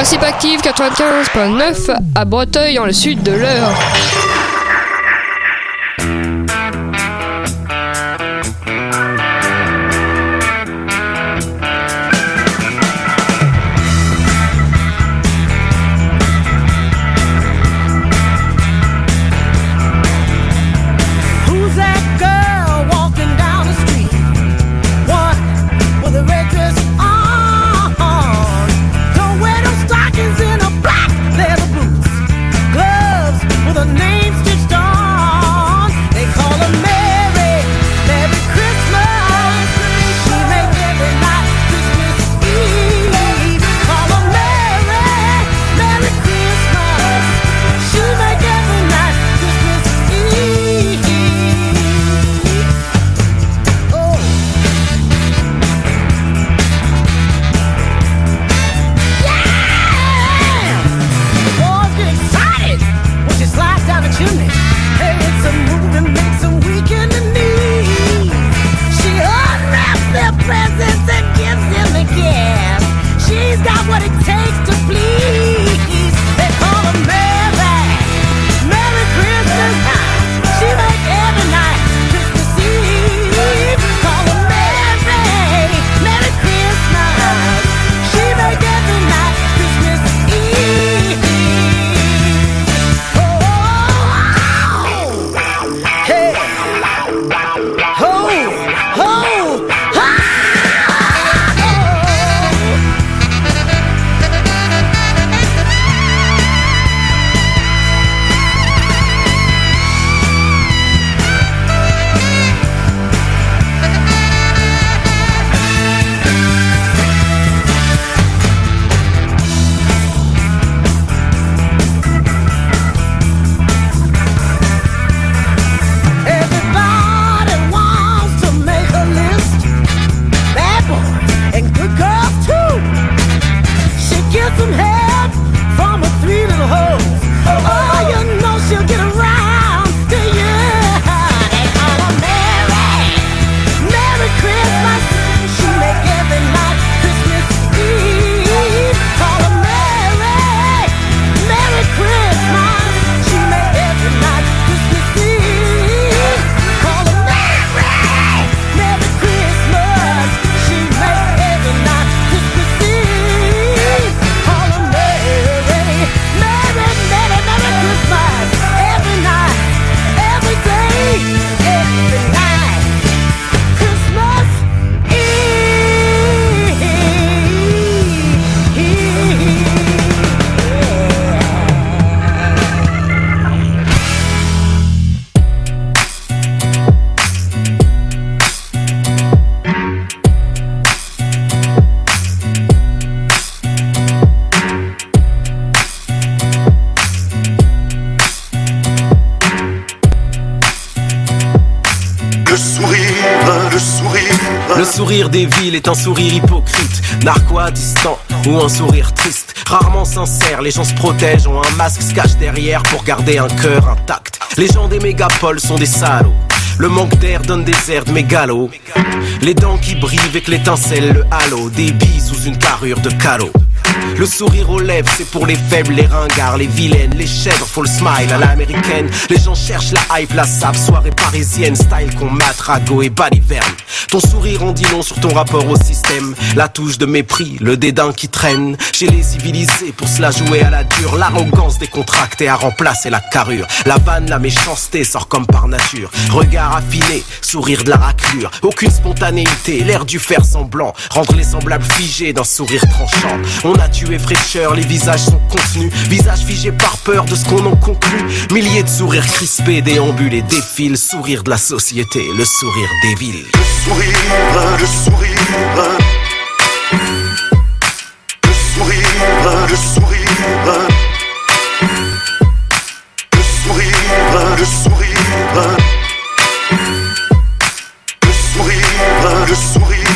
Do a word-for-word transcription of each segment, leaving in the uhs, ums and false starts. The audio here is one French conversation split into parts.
Principe Active quatre-vingt-quinze virgule neuf à Breteuil, dans le sud de l'Eure. Le sourire des villes est un sourire hypocrite, narquois, distant ou un sourire triste. Rarement sincère, les gens se protègent, ont un masque, se cachent derrière pour garder un cœur intact. Les gens des mégapoles sont des salauds. Le manque d'air donne des airs de mégalos. Les dents qui brillent avec l'étincelle, le halo. Des billes sous une carrure de calot. Le sourire aux lèvres, c'est pour les faibles, les ringards, les vilaines, les chèvres, faut le smile à l'américaine. Les gens cherchent la hype, la sable, soirée parisienne, style qu'on mate, ragot et baliverne. Ton sourire en dit long sur ton rapport au système. La touche de mépris, le dédain qui traîne. Chez les civilisés, pour cela jouer à la dure. L'arrogance décontractée a remplacé la carrure. La vanne, la méchanceté sort comme par nature. Regard affiné, sourire de la raclure. Aucune spontanéité, l'air du faire semblant. Rendre les semblables figés d'un sourire tranchant. On a tué fraîcheur, les visages sont contenus. Visages figés par peur de ce qu'on en conclut. Milliers de sourires crispés déambulent et défilent. Sourire de la société, le sourire des villes. Le sourire, le sourire. Le sourire, le sourire. Le sourire, le sourire. Le sourire, le sourire.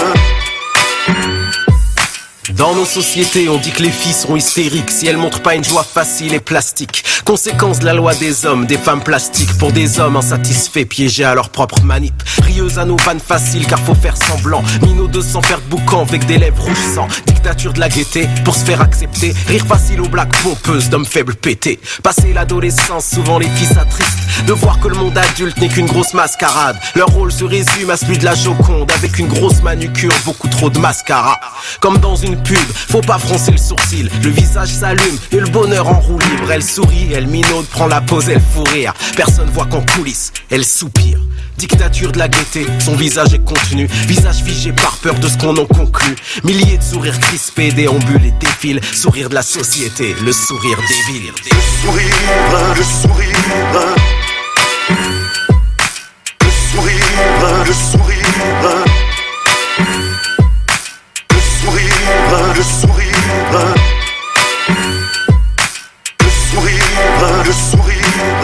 Dans nos sociétés, on dit que les filles sont hystériques si elles montrent pas une joie facile et plastique. Conséquence de la loi des hommes, des femmes plastiques. Pour des hommes insatisfaits, piégés à leur propre manip. Rieuses à nos vannes faciles car faut faire semblant. Minot de sang faire de boucan avec des lèvres rouges sang. Dictature de la gaieté pour se faire accepter. Rire facile aux blagues pompeuses d'hommes faibles pétés. Passer l'adolescence, souvent les filles s'attristent de voir que le monde adulte n'est qu'une grosse mascarade. Leur rôle se résume à celui de la Joconde, avec une grosse manucure, beaucoup trop de mascara. Comme dans une pub, faut pas froncer le sourcil. Le visage s'allume et le bonheur en roue libre. Elle sourit, elle minaude, prend la pose, elle fout rire. Personne voit qu'en coulisses, elle soupire. Dictature de la gaieté, son visage est contenu. Visage figé par peur de ce qu'on en conclut. Milliers de sourires crispés déambulent et défilent. Sourire de la société, le sourire des villes. Le sourire, le sourire. Le sourire, le sourire. Le sourire, le sourire. Le sourire, le sourire.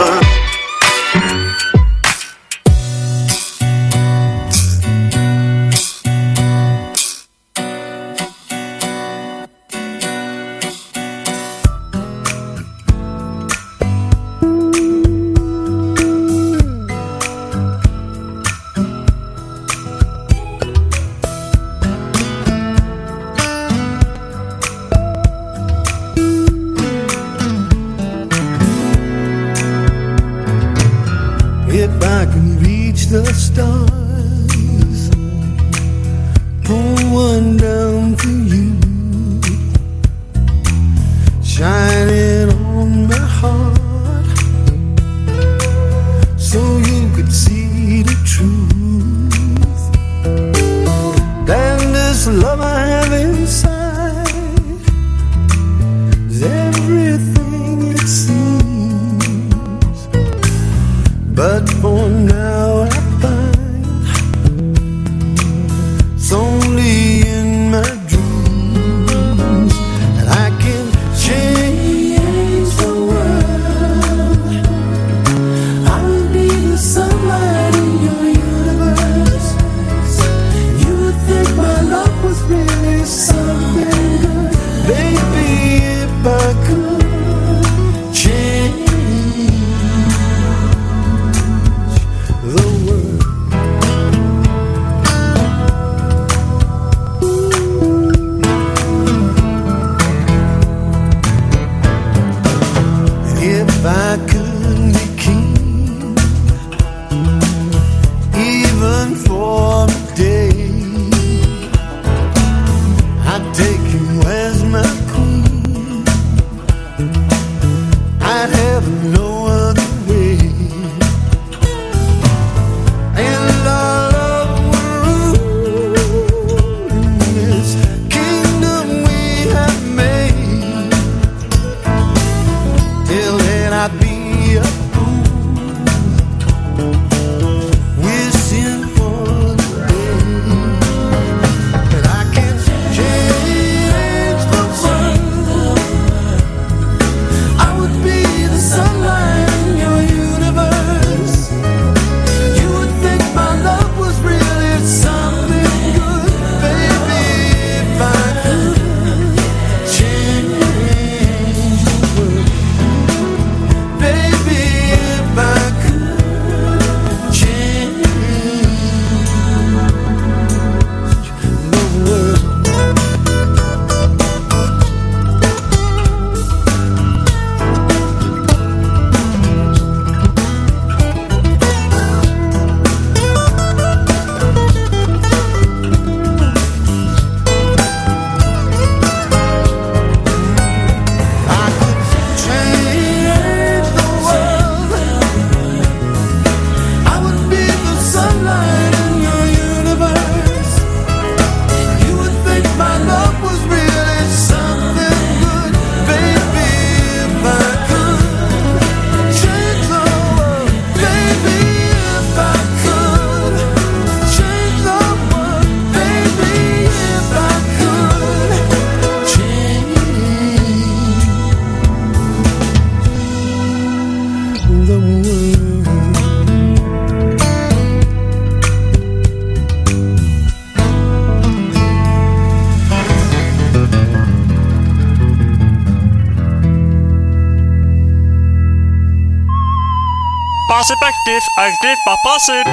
Passive active, active par passive.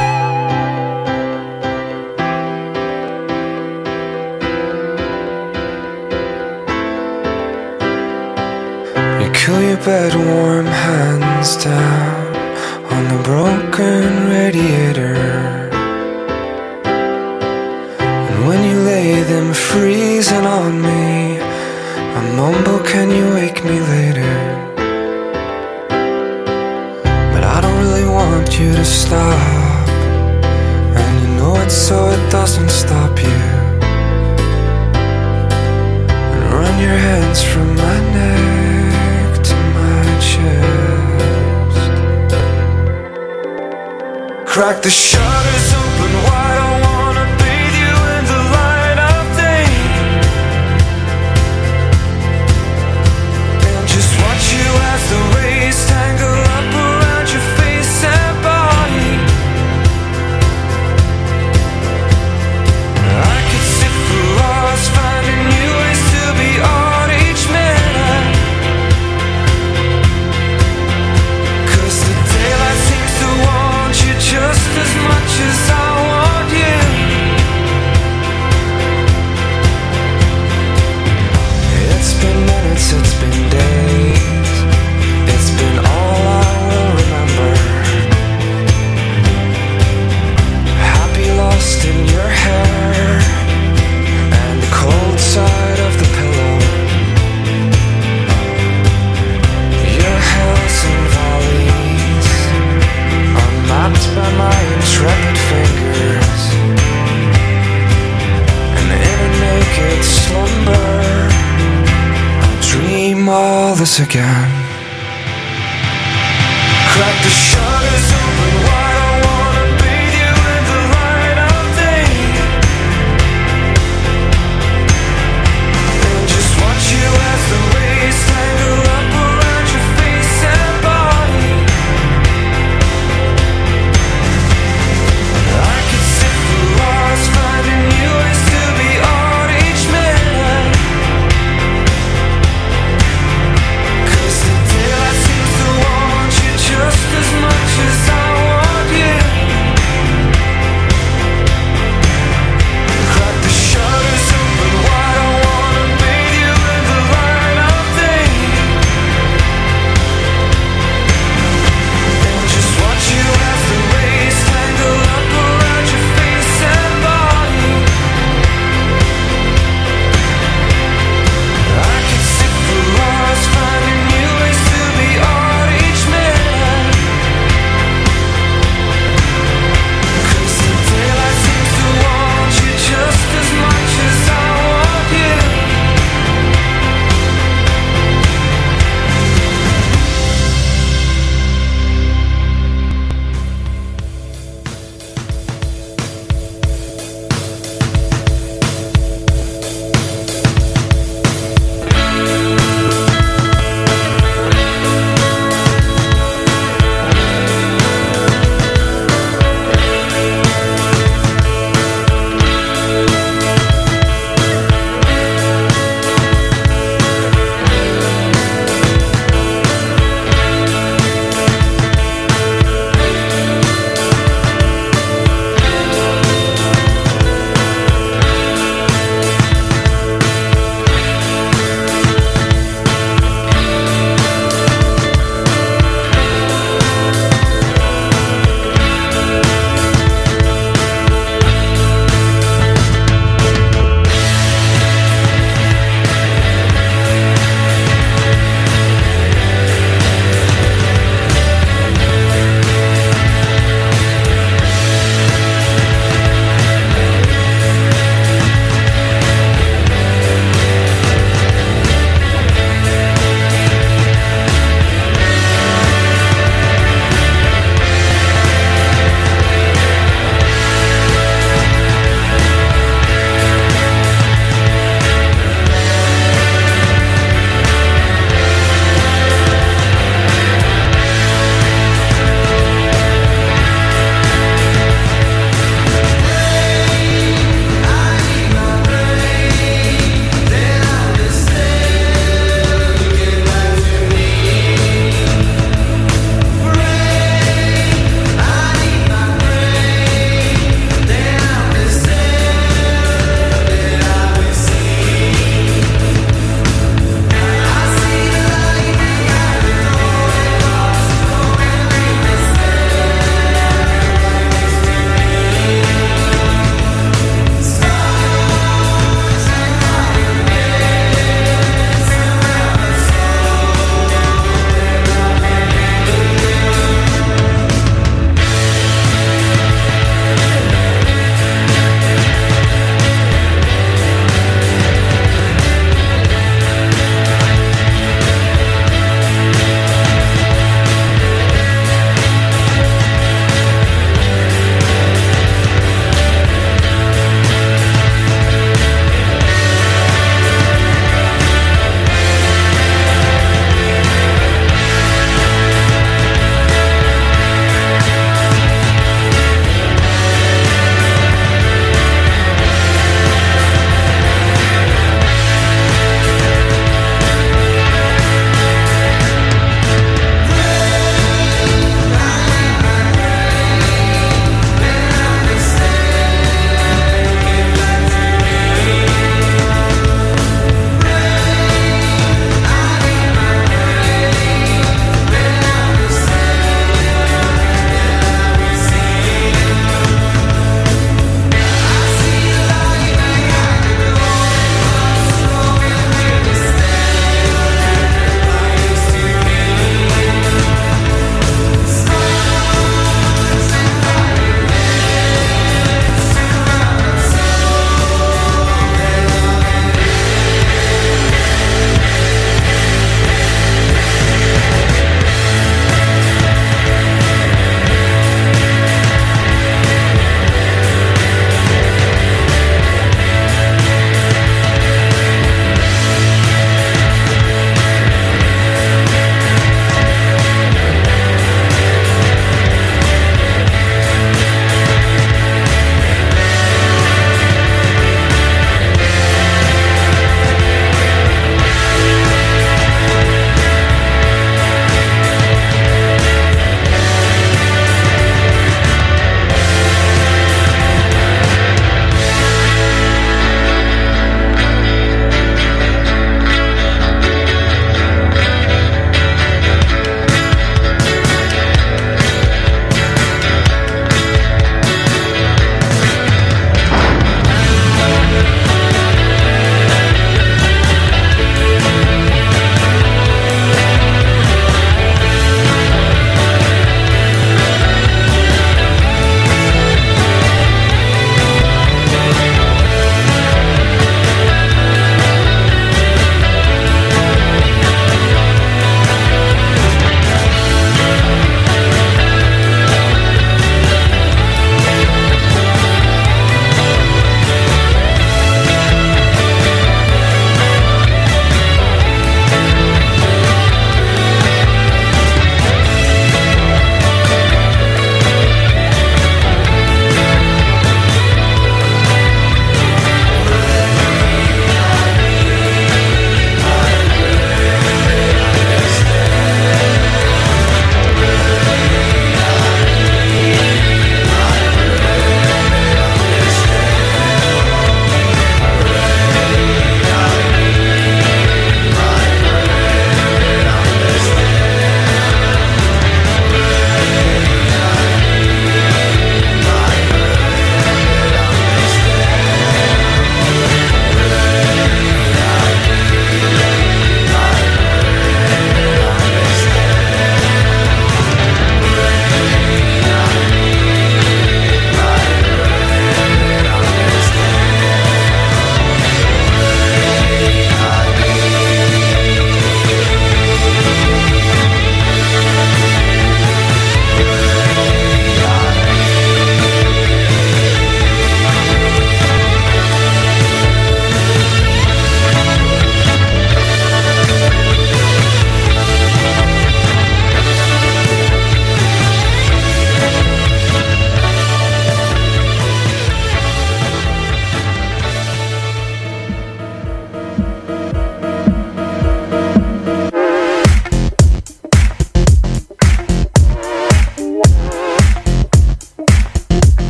your bed, warm hands down on the broken radiator. And when you lay them freezing on me, I mumble, can you wake me later? But I don't really want you to stop, and you know it so it doesn't stop you. And run your hands from my neck to my chest. Crack the shutters open wide, I wanna bathe you in the light of day, and just watch you as the rays tangle up around your face and body. I could sit for hours finding new ways to be on each minute, 'cause the daylight seems to want you just as much as I want you. It's been minutes, it's been days, it's been all I will remember. Happy lost in your hair and the cold side of the pillow. Your hills and valleys unmapped by my intrepid fingers, and in a naked slumber I'll dream all this again. Crack the shutters open wide, I wanna bathe you in the light of day, and just watch you as the rays tangle up around your face and body. I could sit for hours finding new ways to be on each minute, 'cause the daylight seems to want you just as much as I want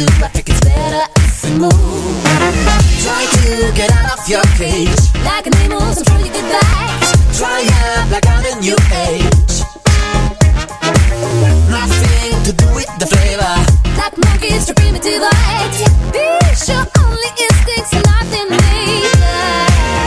do. I think it's better if we move. Try to get out of your cage. Like an animal, I'm sure you get back. Try up like I'm a new age. Nothing to do with the flavor. Like monkeys to primitive light. Be sure only instincts and nothing major.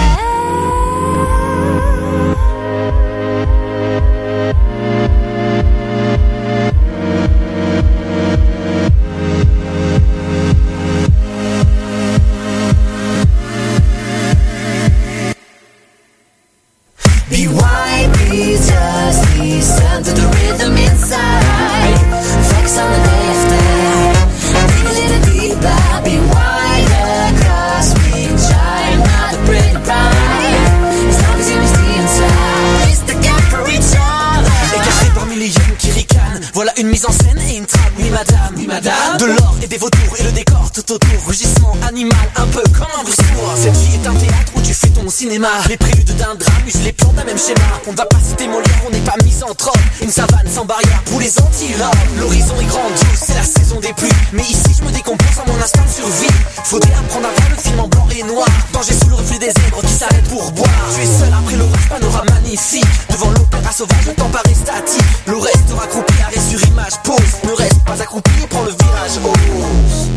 Be wide, be just listen to the rhythm inside. Flex on the day after. Dig a little deeper. Be wider, cosmic child, not a pretty bride. As long as you miss the inside, it's the gap for each other. Écarté parmi les hyènes qui ricanent, voilà une mise en scène et une trame. Oui madame, oui madame. De l'or et des vautours et le décor tout autour. Rugissement animal, un peu comme un vautour. Cette vie est un théâtre où tu fais ton cinéma. Les préludes d'un drame usent les plans d'un même schéma. On ne va pas citer Molière, on n'est pas misanthrope. Une savane sans barrière pour les antilopes. L'horizon est grandiose, c'est la saison des pluies. Mais ici je me décompose à mon instinct de survie. Faudrait apprendre à voir le film en blanc et noir. Danger sous le reflet des zèbres qui s'arrêtent pour boire. Tu es seul après l'orage, panorama magnifique. Devant l'opéra sauvage, le temps paraît statique. Le reste accroupi, arrêt sur image, pause. Ne reste pas accroupi et prends le virage, ose.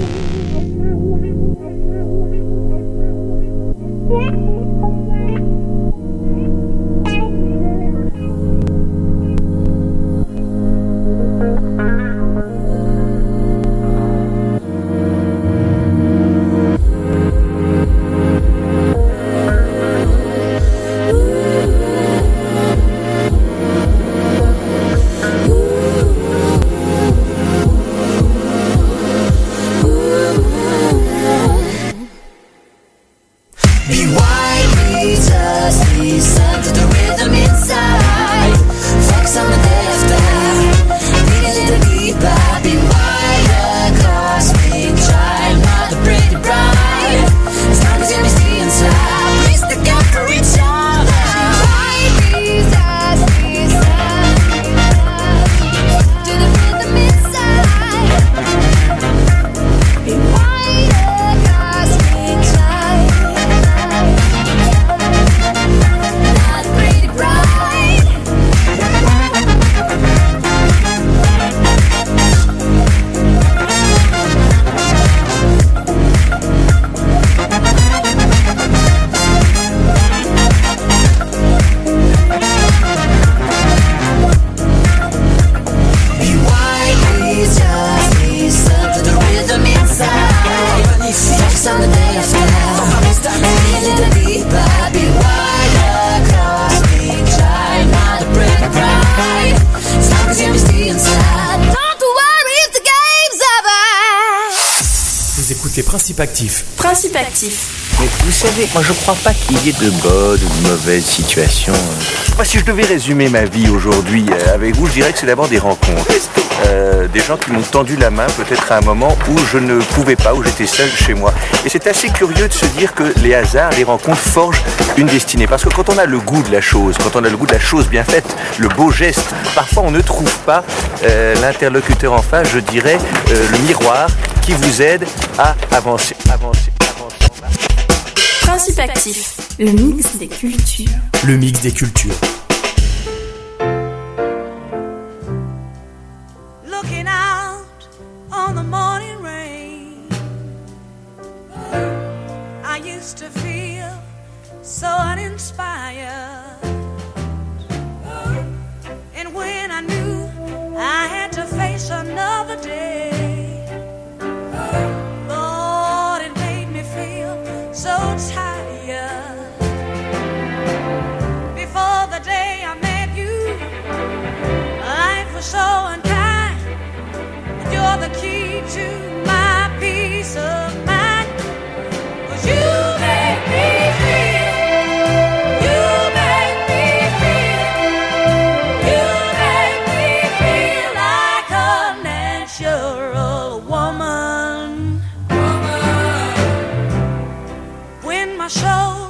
Principe actif. Principe actif. Mais vous savez, moi je crois pas qu'il y ait de bonnes ou de mauvaises situations. Moi, si je devais résumer ma vie aujourd'hui euh, avec vous, je dirais que c'est d'abord des rencontres. Euh, des gens qui m'ont tendu la main peut-être à un moment où je ne pouvais pas, où j'étais seul chez moi. Et c'est assez curieux de se dire que les hasards, les rencontres forgent une destinée. Parce que quand on a le goût de la chose, quand on a le goût de la chose bien faite, le beau geste, parfois on ne trouve pas euh, l'interlocuteur en face, je dirais, euh, le miroir qui vous aide à avancer, avancer, avancer en bas. Principe actif, le mix des cultures. Le mix des cultures. Looking out on the morning rain, I used to feel so uninspired. And when I knew I had to face another day, Lord, it made me feel so tired. Before the day I met you, life was so unkind. You're the key to my peace of mind. 'Cause you make me feel, you make me feel, you make me feel like a natural woman. Woman. When my soul